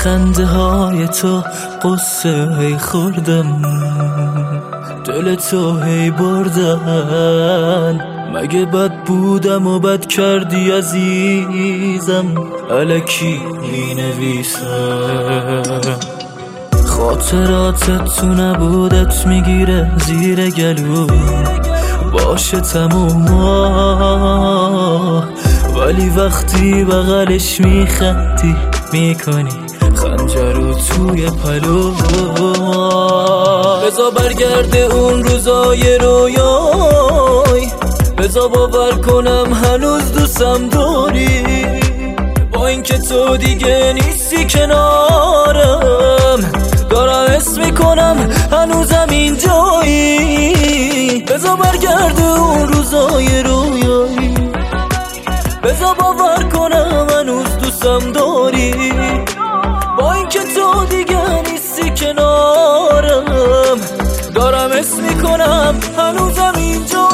خنده های تو قصه هی خوردم، دل تو هی بردن. مگه بد بودم و بد کردی عزیزم، الکی می نویسم. خاطراتت تو نبودت میگیره زیر گلو، باشه تموم، ولی وقتی بغلش میخندی میکنی خنجرو توی پلو. بذار برگرده اون روزای رویای، بذار باور کنم هنوز دوستم داری، با اینکه تو دیگه نیستی کنارم، دارم حس میکنم هنوزم اینجایی. بذار برگرده اون روزای رویایی، بذار باور کنم هنوز دوستم داری، با اینکه تو دیگه نیستی کنارم، دارم حس میکنم هنوزم اینجایی.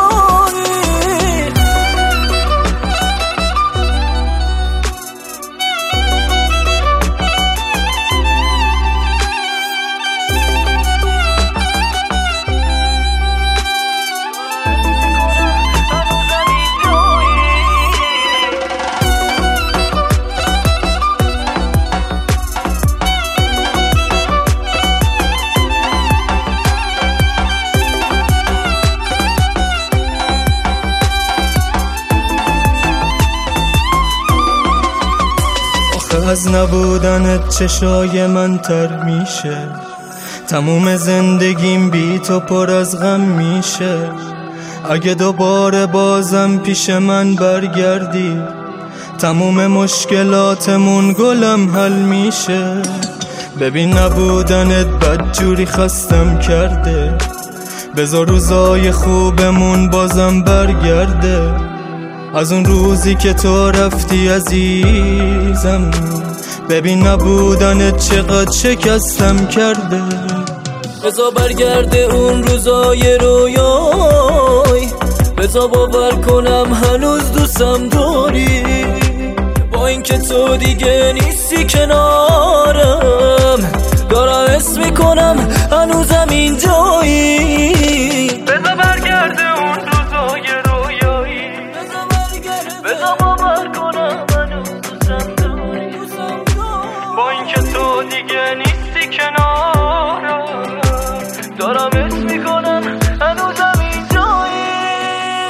از نبودنت چشای من تر میشه، تموم زندگیم بی تو پر از غم میشه. اگه دوباره بازم پیش من برگردی، تموم مشکلاتمون گلم حل میشه. ببین نبودنت بدجوری خستم کرده، بذار روزای خوبمون بازم برگرده. از اون روزی که تو رفتی عزیزم، ببین نبودنت چقدر شکستم کرده. بذار برگرده اون روزای رویای، بذار باور کنم هنوز دوستم داری، با اینکه تو دیگه نیستی کنارم، دارم حس میکنم هنوزم اینجایی. بذار برگرده اون روزای رویایی، بذار باور کنم هنوز دوستم داری، با اینکه تو دیگه نیستی کنارم، دارم حس میکنم هنوزم اینجایی.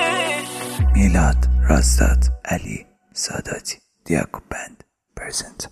میلاد رازداد علی ساداتی دیاکو بند پرزنت.